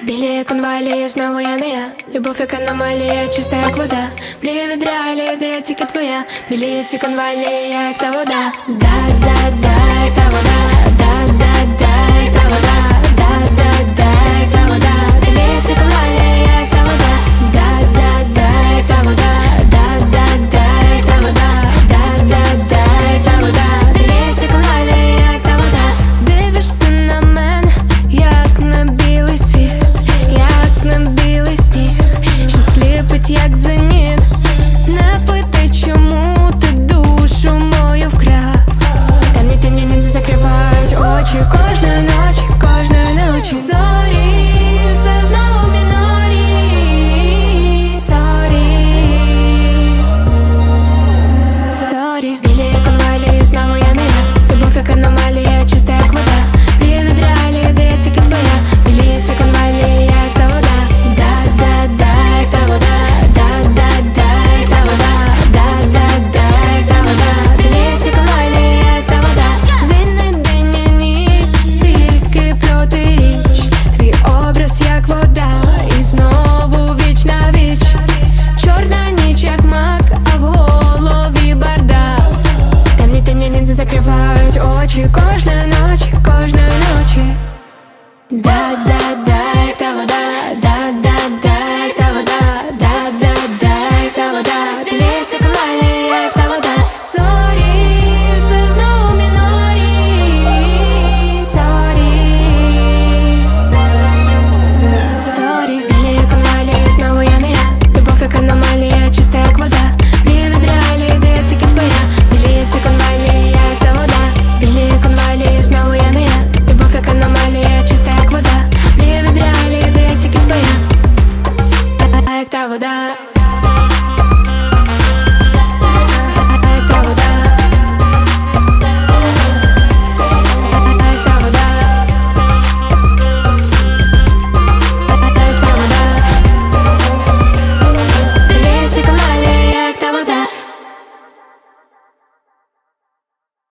Білі конвалії, знову я не я. Любов як аномалія, чиста як вода. Мрія від реалії, тільки твоя. Білі ці конвалії, я як та вода. Да, як та вода.